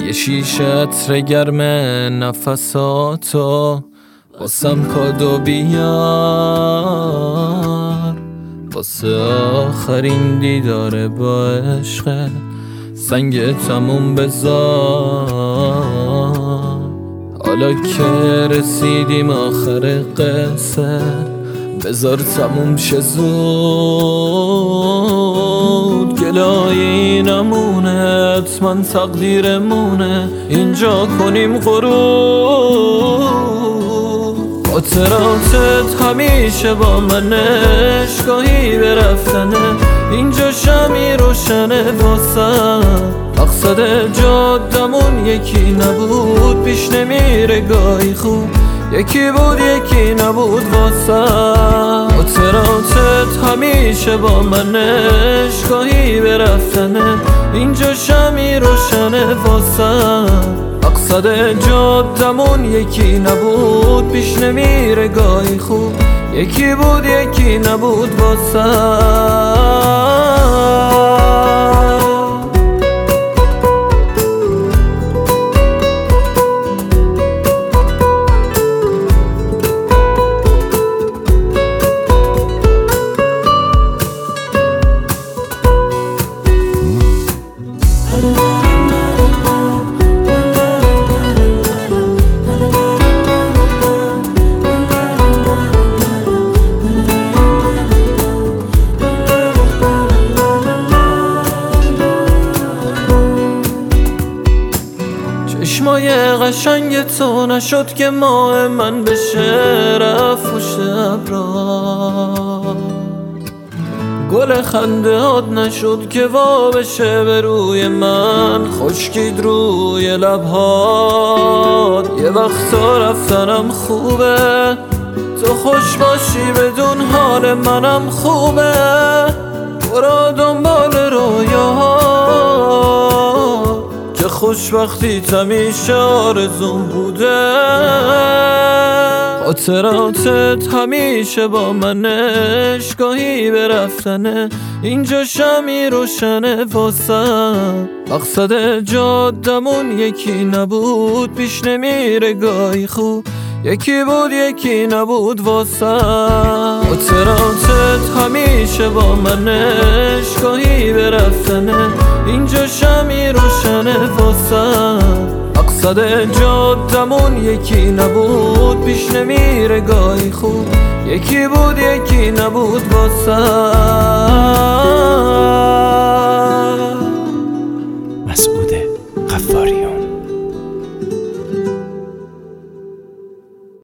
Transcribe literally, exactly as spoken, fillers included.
یه شیشه عطر گرم نفساتو واسم کادو بیار، واسه آخرین دیدار با عشق سنگ تموم بذار. حالا که رسیدیم آخر قصه بذار تموم شه زود. گلای نمونه حتما تقدیرمونه اینجا کنیم غروب. خاطراتت همیشه با من اشگاهی به رفتنه، اینجا شمی روشنه واسه مقصد جادمون یکی نبود، پیش نمیره گاهی خوب یکی بود یکی نبود واسه. خاطراتت همیشه با من اشگاهی به رفتنه، اینجا شمی روشنه واسه مقصد جادمون یکی نبود، پیش نمیره گاهی خوب یکی بود یکی نبود واسه. چشمای قشنگ تو نشد که ماه من بشه رفت پشت ابرا، گل خنده هات نشد که وا بشه به روی من خشکید روی لبهات. یه وقتا رفتنم خوبه تو خوش باشی بدون حال منم خوبه، برو دنبال رویاها که خوشبختی همیشه آرزوم بوده. خاطراتت همیشه با من اشگاهی به رفتنه، اینجا شمی روشنه واسه مقصد جادمون یکی نبود، پیش نمیره گاهی خوب یکی بود یکی نبود واسه. خاطراتت همیشه با من اشگاهی به رفتنه، اینجا شمی روشنه واسه مقصد جادمون یکی نبود، پیش نمیره گاهی خوب یکی بود یکی نبود واسه. مسعود غفاریون.